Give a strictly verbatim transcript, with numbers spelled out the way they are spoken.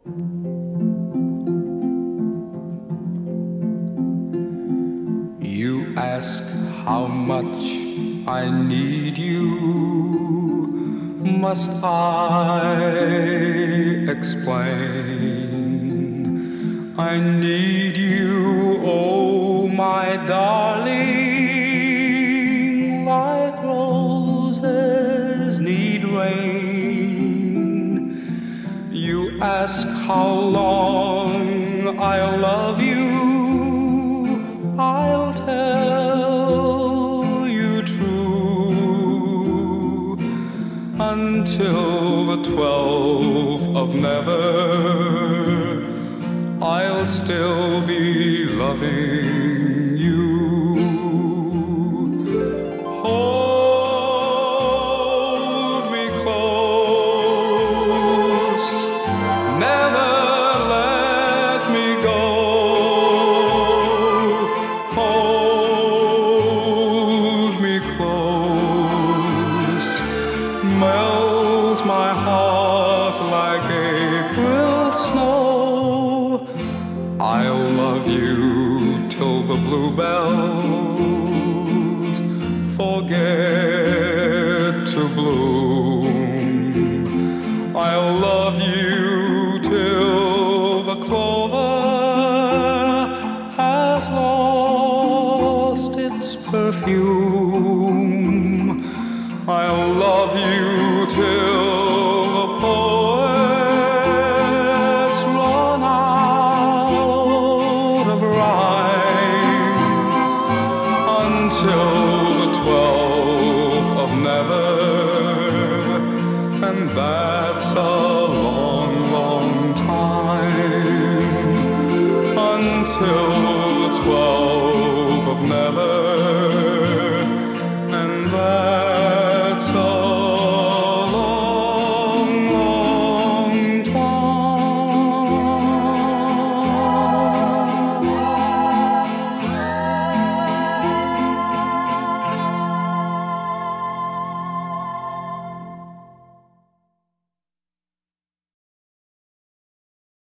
You ask how much I need you. Must I explain? I need you, oh my darling, like roses need rain. You ask how long I'll love you. I'll tell you true, until the twelfth of never, I'll still be loving you. Hold me close, never let me go. Hold me close, melt my heart like April snow. I'll love you till the bluebells forget to bloom. I'll love you till the clover has lost its perfume. I'll love you till the poets run out of rhyme, until the twelfth of never, and that's a long, long time, until